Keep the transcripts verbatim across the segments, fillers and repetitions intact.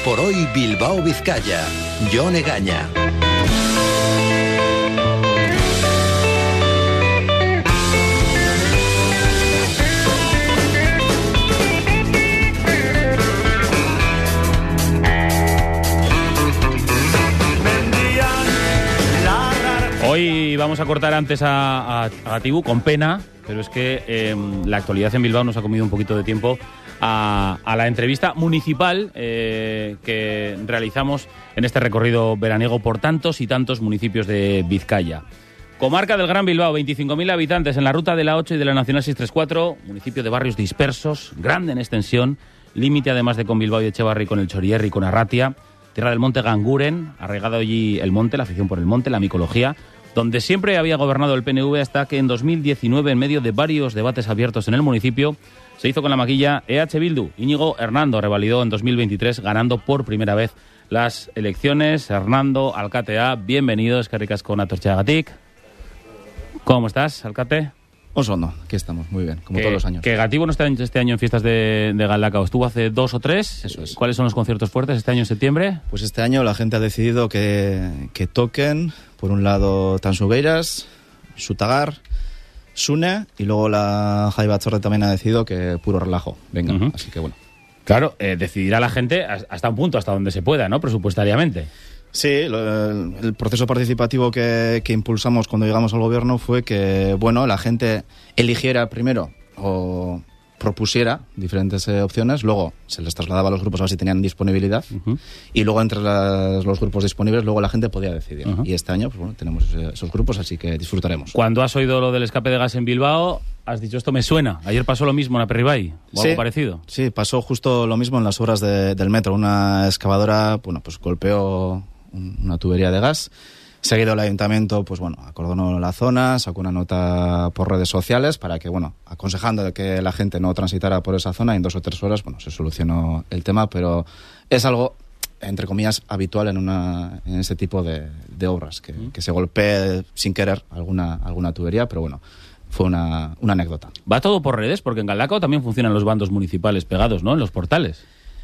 por hoy Bilbao Vizcaya. Jon Egaña. Hoy vamos a cortar antes a, a, a Gatibu, con pena, pero es que eh, la actualidad en Bilbao nos ha comido un poquito de tiempo a, a la entrevista municipal eh, que realizamos en este recorrido veraniego por tantos y tantos municipios de Vizcaya. Comarca del Gran Bilbao, veinticinco mil habitantes en la ruta de la ocho y de la Nacional seiscientos treinta y cuatro, municipio de barrios dispersos, grande en extensión, límite además de con Bilbao y Echevarri, con el Chorierri y con Arratia, tierra del monte Ganguren, arraigado allí el monte, la afición por el monte, la micología, donde siempre había gobernado el P N V hasta que en dos mil diecinueve, en medio de varios debates abiertos en el municipio, se hizo con la maquilla E H Bildu. Íñigo Hernando revalidó en dos mil veintitrés, ganando por primera vez las elecciones. Hernando, alkatea, bienvenido, eskerrik asko natortxeagatik. ¿Cómo estás, alcate? Oso ondo, aquí estamos, muy bien, como que, todos los años. Que Gatibu no está este año en fiestas de, de Galdakao, estuvo hace dos o tres. Eso es. ¿Cuáles son los conciertos fuertes este año en septiembre? Pues este año la gente ha decidido que, que toquen, por un lado, Tansugueiras, Sutagar, Sune, y luego la Jai Batzorde también ha decidido que puro relajo. Venga, uh-huh. Así que bueno. Claro, eh, decidirá la gente hasta un punto, hasta donde se pueda, ¿no? Presupuestariamente. Sí, lo, el, el proceso participativo que, que impulsamos cuando llegamos al gobierno fue que, bueno, la gente eligiera primero o propusiera diferentes eh, opciones, luego se les trasladaba a los grupos a ver si tenían disponibilidad, uh-huh. Y luego entre las, los grupos disponibles luego la gente podía decidir. Uh-huh. Y este año, pues bueno, tenemos ese, esos grupos, así que disfrutaremos. Cuando has oído lo del escape de gas en Bilbao, has dicho, esto me suena. Ayer pasó lo mismo en Aperribai, o sí, algo parecido. Sí, pasó justo lo mismo en las obras de, del metro. Una excavadora, bueno, pues golpeó una tubería de gas. Seguido el ayuntamiento, pues bueno, acordonó la zona, sacó una nota por redes sociales para que, bueno, aconsejando de que la gente no transitara por esa zona, y en dos o tres horas, bueno, se solucionó el tema, pero es algo, entre comillas, habitual en una en ese tipo de, de obras, que, que se golpee sin querer alguna, alguna tubería, pero bueno, fue una, una anécdota. ¿Va todo por redes? Porque en Galdakao también funcionan los bandos municipales pegados, ¿no?, en los portales.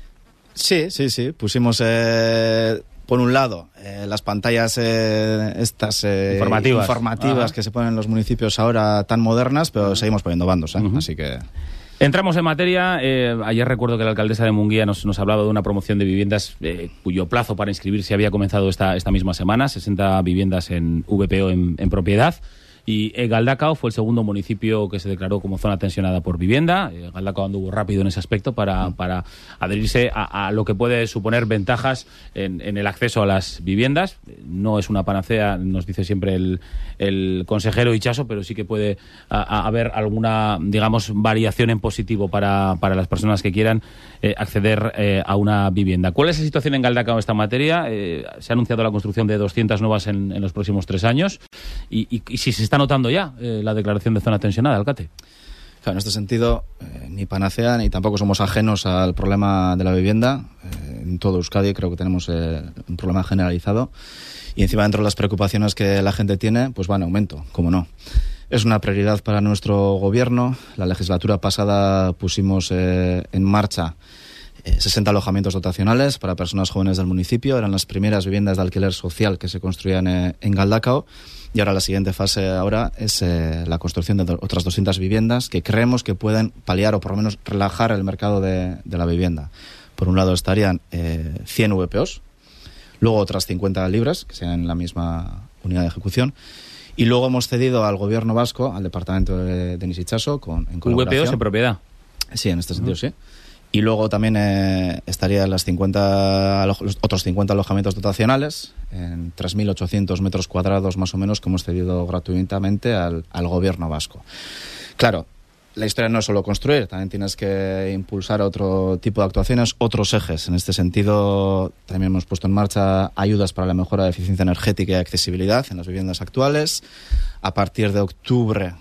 Sí, sí, sí, pusimos... Eh, por un lado, eh, las pantallas eh, estas eh, informativas, informativas que se ponen en los municipios ahora tan modernas, pero uh-huh. seguimos poniendo bandos, ¿eh? Uh-huh. Así que... Entramos en materia. Eh, ayer recuerdo que la alcaldesa de Munguía nos, nos hablaba de una promoción de viviendas eh, cuyo plazo para inscribirse había comenzado esta, esta misma semana, sesenta viviendas en V P O en, en propiedad. Y eh, Galdakao fue el segundo municipio que se declaró como zona tensionada por vivienda. Eh, Galdakao anduvo rápido en ese aspecto para, para adherirse a, a lo que puede suponer ventajas en, en el acceso a las viviendas. No es una panacea, nos dice siempre el, el consejero Ichaso, pero sí que puede a, a haber alguna, digamos, variación en positivo para, para las personas que quieran eh, acceder eh, a una vivienda. ¿Cuál es la situación en Galdakao en esta materia? Eh, se ha anunciado la construcción de doscientas nuevas en, en los próximos tres años. Y, y, y si se está notando ya eh, la declaración de zona tensionada, alcate. Claro, en este sentido, eh, ni panacea ni tampoco somos ajenos al problema de la vivienda. Eh, en todo Euskadi creo que tenemos eh, un problema generalizado, y encima dentro de las preocupaciones que la gente tiene, pues va en aumento, cómo no. Es una prioridad para nuestro gobierno. La legislatura pasada pusimos eh, en marcha eh, sesenta alojamientos dotacionales para personas jóvenes del municipio. Eran las primeras viviendas de alquiler social que se construían eh, en Galdakao. Y ahora la siguiente fase ahora es eh, la construcción de do- otras doscientas viviendas que creemos que pueden paliar o por lo menos relajar el mercado de, de la vivienda. Por un lado estarían eh, cien V P Os, luego otras cincuenta libres, que sean en la misma unidad de ejecución, y luego hemos cedido al gobierno vasco, al departamento de Denis Itxaso, con, en colaboración. V P Os en propiedad. Sí, en este sentido, uh-huh. sí. Y luego también eh, estarían las cincuenta, los otros cincuenta alojamientos dotacionales en tres mil ochocientos metros cuadrados más o menos que hemos cedido gratuitamente al, al gobierno vasco. Claro, la historia no es solo construir, también tienes que impulsar otro tipo de actuaciones, otros ejes. En este sentido, también hemos puesto en marcha ayudas para la mejora de eficiencia energética y accesibilidad en las viviendas actuales. A partir de octubre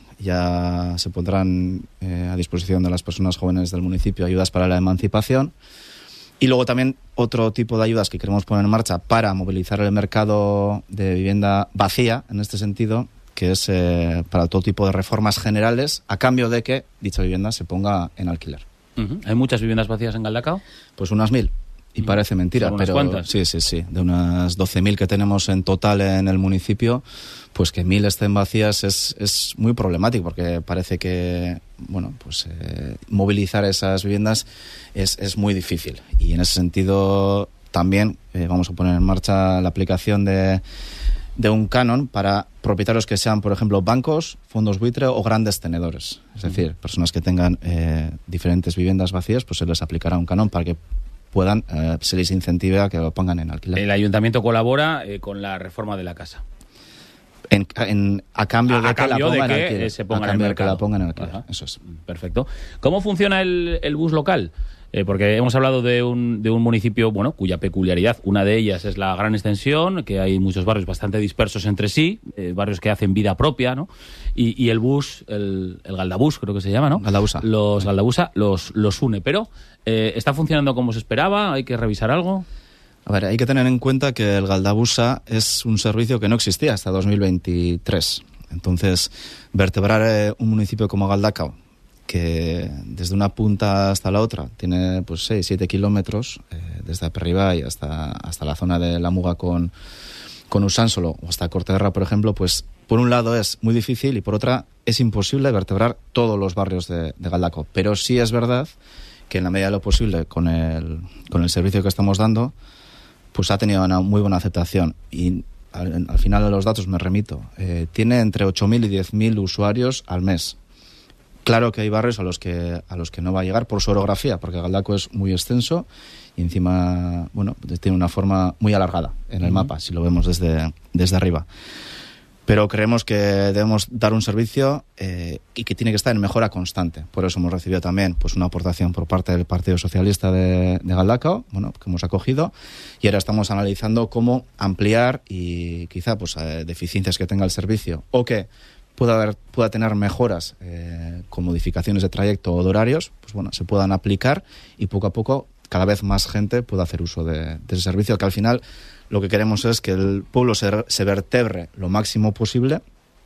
ya se pondrán eh, a disposición de las personas jóvenes del municipio ayudas para la emancipación. Y luego también otro tipo de ayudas que queremos poner en marcha para movilizar el mercado de vivienda vacía, en este sentido, que es eh, para todo tipo de reformas generales, a cambio de que dicha vivienda se ponga en alquiler. Uh-huh. ¿Hay muchas viviendas vacías en Galdakao? Pues unas mil. y parece mentira, ¿Son unas pero cuantas? sí, sí, sí, de unas doce mil que tenemos en total en el municipio, pues que mil estén vacías es, es muy problemático, porque parece que, bueno, pues eh, movilizar esas viviendas es, es muy difícil. Y en ese sentido también eh, vamos a poner en marcha la aplicación de, de un canon para propietarios que sean, por ejemplo, bancos, fondos buitre o grandes tenedores. Es decir, uh-huh. personas que tengan eh, diferentes viviendas vacías, pues se les aplicará un canon para que puedan, eh, se les incentive a que lo pongan en alquiler. El ayuntamiento colabora eh, con la reforma de la casa. En, en, a cambio de a, a que cambio la pongan de que en alquiler. se pongan a cambio en el de que la mercado. pongan en alquiler. Ajá. Eso es. Perfecto. ¿Cómo funciona el, el bus local? Eh, porque hemos hablado de un, de un municipio, bueno, cuya peculiaridad, una de ellas es la gran extensión, que hay muchos barrios bastante dispersos entre sí, eh, barrios que hacen vida propia, ¿no? Y, y el bus, el, el Galdabús, creo que se llama, ¿no? Galdabusa. Los Galdabusa los, los une, pero eh, ¿está funcionando como se esperaba? ¿Hay que revisar algo? A ver, hay que tener en cuenta que el Galdabusa es un servicio que no existía hasta dos mil veintitrés. Entonces, vertebrar eh, un municipio como Galdakao, que desde una punta hasta la otra tiene pues seis, siete kilómetros, eh, desde Aperribay hasta, hasta la zona de la Muga con, con Usánsolo o hasta Cortegarra, por ejemplo, pues por un lado es muy difícil y por otra es imposible vertebrar todos los barrios de, de Galdakao. Pero sí es verdad que en la medida de lo posible con el, con el servicio que estamos dando, pues ha tenido una muy buena aceptación. Y al, al final de los datos me remito. Eh, tiene entre ocho mil y diez mil usuarios al mes. Claro que hay barrios a los que a los que no va a llegar por su orografía, porque Galdakao es muy extenso y encima, bueno, tiene una forma muy alargada en el uh-huh. mapa, si lo vemos desde, desde arriba. Pero creemos que debemos dar un servicio eh, y que tiene que estar en mejora constante. Por eso hemos recibido también pues una aportación por parte del Partido Socialista de, de Galdakao, bueno, que hemos acogido, y ahora estamos analizando cómo ampliar y quizá pues eh, deficiencias que tenga el servicio o que pueda haber pueda tener mejoras eh, con modificaciones de trayecto o de horarios, pues bueno, se puedan aplicar y poco a poco cada vez más gente pueda hacer uso de, de ese servicio, que al final lo que queremos es que el pueblo se, se vertebre lo máximo posible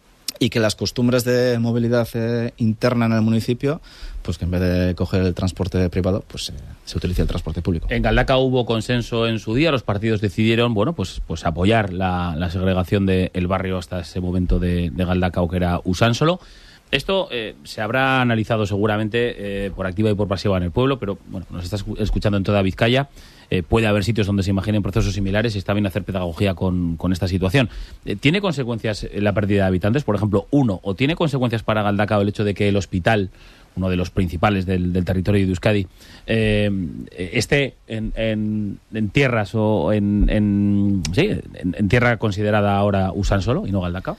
y que las costumbres de movilidad eh, interna en el municipio, pues que en vez de coger el transporte privado, pues eh, se utilice el transporte público. En Galdakao hubo consenso en su día, los partidos decidieron, bueno, pues, pues apoyar la, la segregación del barrio hasta ese momento de, de Galdakao, que era Usánsolo. Esto eh, se habrá analizado seguramente eh, por activa y por pasiva en el pueblo, pero bueno, nos está escuchando en toda Vizcaya. Eh, puede haber sitios donde se imaginen procesos similares y está bien hacer pedagogía con, con esta situación. Eh, ¿Tiene consecuencias la pérdida de habitantes? Por ejemplo, uno, ¿o tiene consecuencias para Galdakao el hecho de que el hospital, uno de los principales del, del territorio de Euskadi, eh, esté en, en, en tierras o en, en, sí, en, en tierra considerada ahora Usánsolo y no Galdakao?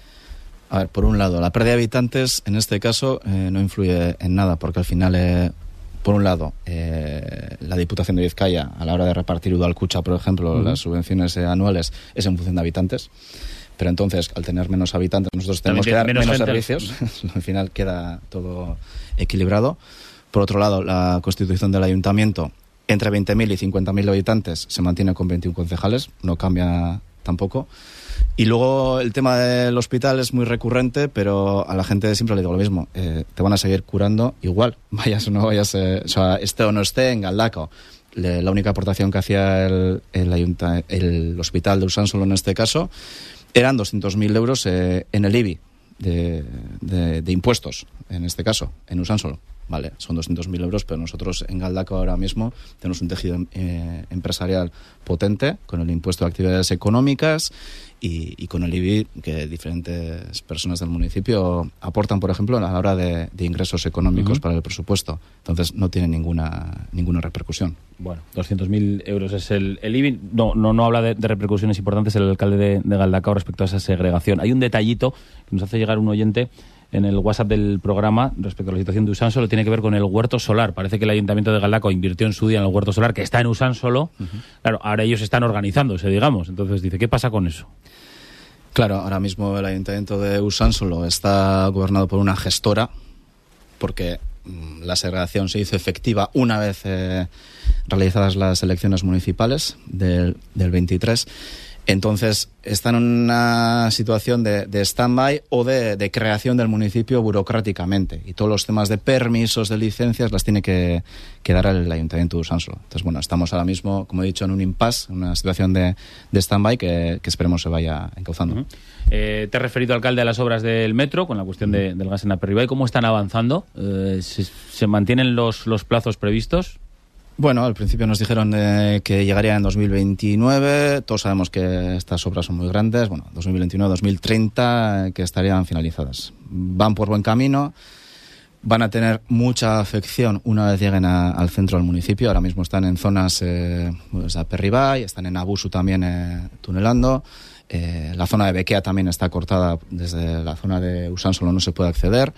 A ver, por un lado, la pérdida de habitantes en este caso eh, no influye en nada, porque al final, eh, por un lado, eh, la Diputación de Vizcaya, a la hora de repartir Udalkutxa, por ejemplo, uh-huh. las subvenciones eh, anuales, es en función de habitantes. Pero entonces, al tener menos habitantes, nosotros tenemos que dar menos, menos servicios. Al final queda todo equilibrado. Por otro lado, la constitución del ayuntamiento, entre veinte mil y cincuenta mil habitantes, se mantiene con veintiún concejales, no cambia tampoco. Y luego el tema del hospital es muy recurrente, pero a la gente siempre le digo lo mismo. Eh, te van a seguir curando igual, vayas o no vayas, eh, o sea, esté o no esté en Galdakao. Le, la única aportación que hacía el, el, ayunta, el hospital de Usánsolo en este caso eran doscientos mil euros eh, en el I B I de, de, de impuestos, en este caso, en Usánsolo. Vale, son doscientos mil euros, pero nosotros en Galdakao ahora mismo tenemos un tejido eh, empresarial potente con el impuesto de actividades económicas y, y con el I B I que diferentes personas del municipio aportan, por ejemplo, a la hora de, de ingresos económicos uh-huh. para el presupuesto. Entonces no tiene ninguna ninguna repercusión. Bueno, doscientos mil euros es el, el I B I. No, no, no habla de, de repercusiones importantes el alcalde de, de Galdakao respecto a esa segregación. Hay un detallito que nos hace llegar un oyente en el WhatsApp del programa respecto a la situación de Usánsolo, tiene que ver con el huerto solar. Parece que el Ayuntamiento de Galdakao invirtió en su día en el huerto solar, que está en Usánsolo. Uh-huh. Claro, ahora ellos están organizándose, digamos. Entonces dice, ¿qué pasa con eso? Claro, ahora mismo el Ayuntamiento de Usánsolo está gobernado por una gestora, porque mmm, la segregación se hizo efectiva una vez eh, realizadas las elecciones municipales del, del veintitrés. Entonces, están en una situación de, de stand-by o de, de creación del municipio burocráticamente. Y todos los temas de permisos, de licencias, las tiene que, que dar el Ayuntamiento de Usánsolo. Entonces, bueno, estamos ahora mismo, como he dicho, en un impasse, en una situación de, de stand-by que, que esperemos se vaya encauzando. Uh-huh. eh, te has referido, alcalde, a las obras del metro, con la cuestión de, del gas en Aperribay. ¿Cómo están avanzando? Eh, ¿se, ¿Se mantienen los, los plazos previstos? Bueno, al principio nos dijeron eh, que llegaría en dos mil veintinueve. Todos sabemos que estas obras son muy grandes. Bueno, dos mil veintinueve, dos mil treinta, eh, que estarían finalizadas. Van por buen camino. Van a tener mucha afección una vez lleguen a, al centro del municipio. Ahora mismo están en zonas eh, pues, de Aperribay, están en Abusu también eh, tunelando. Eh, la zona de Bequea también está cortada. Desde la zona de Usánsolo no se puede acceder.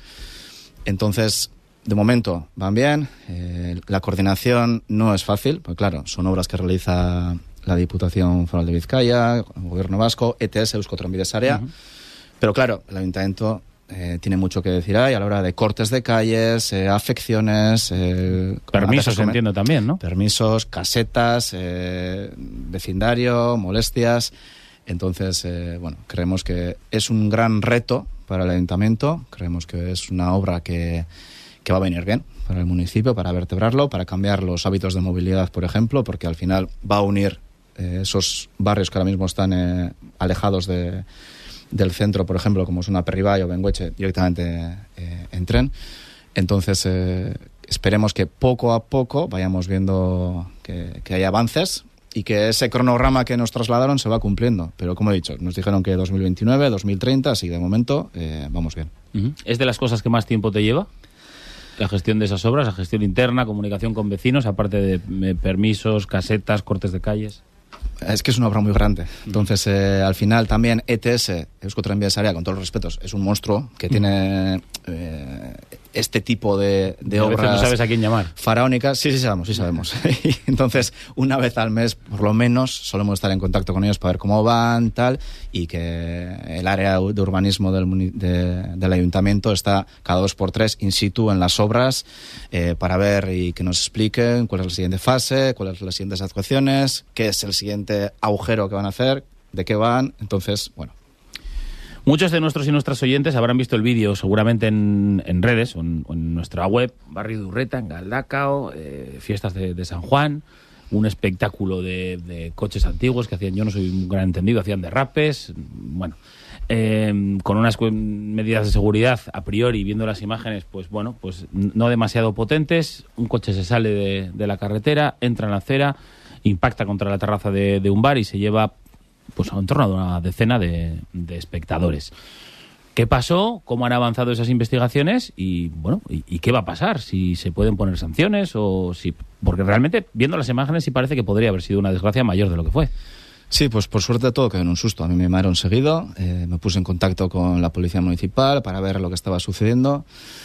Entonces, de momento van bien. Eh, la coordinación no es fácil, porque claro, son obras que realiza la Diputación Foral de Vizcaya, el Gobierno Vasco, E T S, Euskotrenbide Sarea. Uh-huh. Pero claro, el Ayuntamiento eh, tiene mucho que decir ahí a la hora de cortes de calles, eh, afecciones... Eh, permisos, entiendo también, ¿no? Permisos, casetas, eh, vecindario, molestias. Entonces, eh, bueno, creemos que es un gran reto para el Ayuntamiento. Creemos que es una obra que... que va a venir bien para el municipio, para vertebrarlo, para cambiar los hábitos de movilidad, por ejemplo, porque al final va a unir eh, esos barrios que ahora mismo están eh, alejados de, del centro, por ejemplo, como son Aperribay o Bengoetxe, directamente eh, en tren. Entonces, eh, esperemos que poco a poco vayamos viendo que, que hay avances y que ese cronograma que nos trasladaron se va cumpliendo. Pero, como he dicho, nos dijeron que dos mil veintinueve, dos mil treinta, así que de momento eh, vamos bien. Uh-huh. ¿Es de las cosas que más tiempo te lleva? La gestión de esas obras, la gestión interna, comunicación con vecinos, aparte de eh, permisos, casetas, cortes de calles. Es que es una obra muy grande. Entonces, eh, al final también E T S, Euskotrenbide Sarea, con todos los respetos, es un monstruo que tiene eh, este tipo de, de a obras... veces no sabes a quién llamar. Faraónicas. Sí, sí sabemos, sí sabemos. Entonces, una vez al mes, por lo menos, solemos estar en contacto con ellos para ver cómo van, tal, y que el área de urbanismo del, de, del ayuntamiento está cada dos por tres in situ en las obras eh, para ver y que nos expliquen cuál es la siguiente fase, cuáles son las siguientes actuaciones, qué es el siguiente agujero que van a hacer, de qué van. Entonces, bueno. Muchos de nuestros y nuestras oyentes habrán visto el vídeo seguramente en, en redes o en, o en nuestra web, Barrio de Urreta, en Galdakao, eh, fiestas de, de San Juan, un espectáculo de, de coches antiguos que hacían, yo no soy un gran entendido, hacían derrapes, bueno, eh, con unas medidas de seguridad a priori, viendo las imágenes, pues bueno, pues no demasiado potentes. Un coche se sale de, de la carretera, entra en la acera, impacta contra la terraza de, de un bar y se lleva pues en torno a una decena de, de espectadores. ¿Qué pasó? ¿Cómo han avanzado esas investigaciones? Y bueno, ¿y, y qué va a pasar? ¿Si se pueden poner sanciones o si...? Porque realmente, viendo las imágenes, sí parece que podría haber sido una desgracia mayor de lo que fue. Sí, pues por suerte todo quedó en un susto. A mí me llamaron seguido, eh, me puse en contacto con la Policía Municipal para ver lo que estaba sucediendo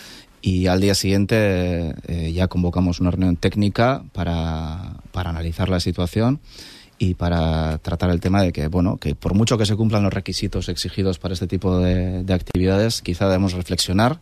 y al día siguiente eh, ya convocamos una reunión técnica para, para analizar la situación y para tratar el tema de que, bueno, que por mucho que se cumplan los requisitos exigidos para este tipo de, de actividades, quizá debemos reflexionar,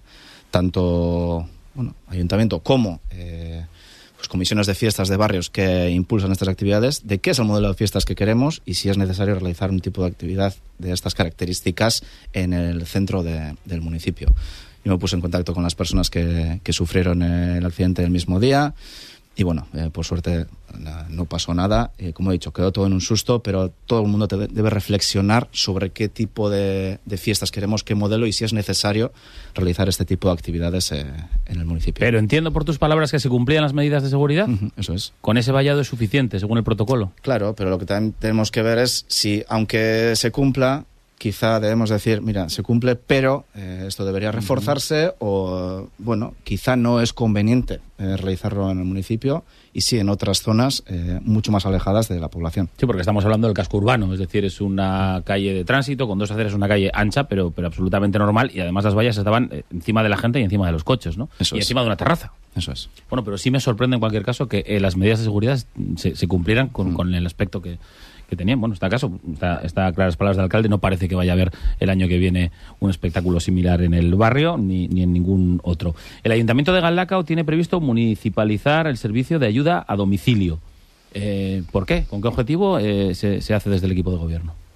tanto bueno, ayuntamiento como eh, pues comisiones de fiestas de barrios que impulsan estas actividades, de qué es el modelo de fiestas que queremos y si es necesario realizar un tipo de actividad de estas características en el centro de, del municipio. Yo me puse en contacto con las personas que, que sufrieron el accidente el mismo día. Y bueno, eh, por suerte no pasó nada. Eh, como he dicho, quedó todo en un susto, pero todo el mundo te debe reflexionar sobre qué tipo de, de fiestas queremos, qué modelo y si es necesario realizar este tipo de actividades eh, en el municipio. Pero entiendo por tus palabras que se cumplían las medidas de seguridad. Uh-huh, eso es. Con ese vallado es suficiente, según el protocolo. Claro, pero lo que también tenemos que ver es si, aunque se cumpla, quizá debemos decir, mira, se cumple, pero eh, esto debería reforzarse uh-huh. o, bueno, quizá no es conveniente eh, realizarlo en el municipio y sí en otras zonas eh, mucho más alejadas de la población. Sí, porque estamos hablando del casco urbano, es decir, es una calle de tránsito con dos aceras, una calle ancha, pero, pero absolutamente normal y además las vallas estaban encima de la gente y encima de los coches, ¿no? Eso y es. encima de una terraza. Eso es. Bueno, pero sí me sorprende en cualquier caso que eh, las medidas de seguridad se, se cumplieran con, uh-huh. con el aspecto que... que tenían. Bueno, está caso, está, está claras palabras del alcalde, no parece que vaya a haber el año que viene un espectáculo similar en el barrio ni, ni en ningún otro. El Ayuntamiento de Galdakao tiene previsto municipalizar el servicio de ayuda a domicilio. Eh, ¿Por qué? ¿Con qué objetivo eh, se, se hace desde el equipo de gobierno?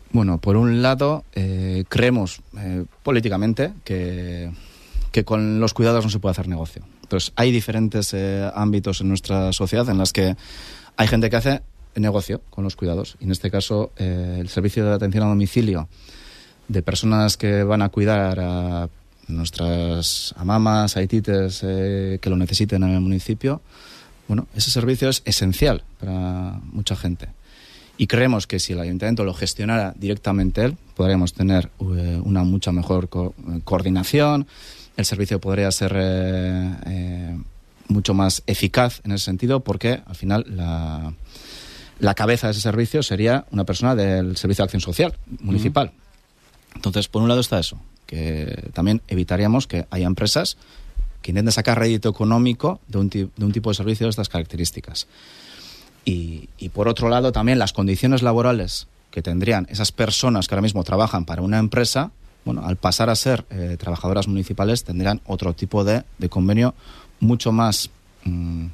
Bueno, por un lado, eh, creemos eh, políticamente que, que con los cuidados no se puede hacer negocio. Entonces, hay diferentes eh, ámbitos en nuestra sociedad en las que hay gente que hace negocio con los cuidados. Y en este caso, eh, el servicio de atención a domicilio de personas que van a cuidar a nuestras amamas, aitites eh, que lo necesiten en el municipio, bueno, ese servicio es esencial para mucha gente. Y creemos que si el ayuntamiento lo gestionara directamente él, podríamos tener eh, una mucha mejor co- coordinación, el servicio podría ser eh, eh, mucho más eficaz en ese sentido, porque al final la, la cabeza de ese servicio sería una persona del Servicio de Acción Social municipal. Uh-huh. Entonces, por un lado está eso, que también evitaríamos que haya empresas que intenten sacar rédito económico de un, ti- de un tipo de servicio de estas características. Y, y por otro lado también las condiciones laborales que tendrían esas personas que ahora mismo trabajan para una empresa, bueno, al pasar a ser eh, trabajadoras municipales tendrían otro tipo de, de convenio mucho más mmm,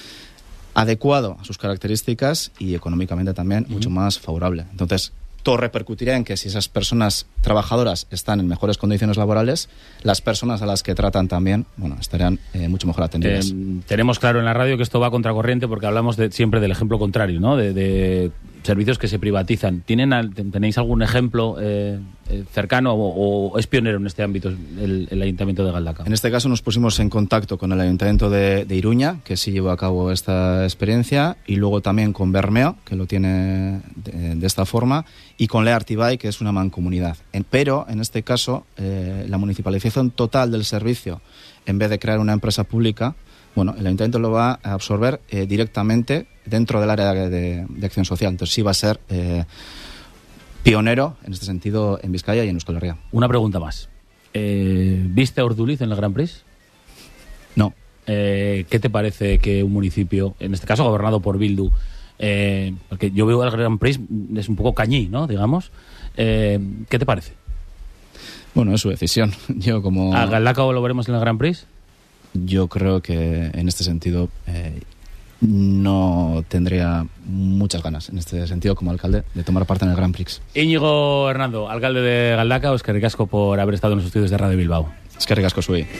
adecuado a sus características y económicamente también uh-huh. mucho más favorable. Entonces, todo repercutiría en que si esas personas trabajadoras están en mejores condiciones laborales, las personas a las que tratan también, bueno, estarían eh, mucho mejor atendidas. Eh, tenemos claro en la radio que esto va a contracorriente porque hablamos de, siempre del ejemplo contrario, ¿no? De, de servicios que se privatizan. ¿Tienen, ¿Tenéis algún ejemplo eh, cercano o, o es pionero en este ámbito el, el Ayuntamiento de Galdakao? En este caso nos pusimos en contacto con el Ayuntamiento de, de Iruña, que sí llevó a cabo esta experiencia, y luego también con Bermeo, que lo tiene de, de esta forma, y con Leartibay, que es una mancomunidad. En, pero, en este caso, eh, la municipalización total del servicio, en vez de crear una empresa pública, bueno, el Ayuntamiento lo va a absorber eh, directamente dentro del área de, de, de acción social. Entonces sí va a ser eh, pionero en este sentido en Vizcaya y en Euskal Herria. Una pregunta más. Eh, ¿Viste a Urduliz en el Grand Prix? No. Eh, ¿Qué te parece que un municipio, en este caso gobernado por Bildu, eh, porque yo veo el Grand Prix, es un poco cañí, ¿no? Digamos. Eh, ¿Qué te parece? Bueno, es su decisión. Yo como... ¿A Galdakao lo veremos en el Grand Prix? Yo creo que en este sentido eh, no tendría muchas ganas, en este sentido, como alcalde, de tomar parte en el Grand Prix. Íñigo Hernando, alcalde de Galdakao, eskerrik asko por haber estado en los estudios de Radio Bilbao. Eskerrik asko zuei.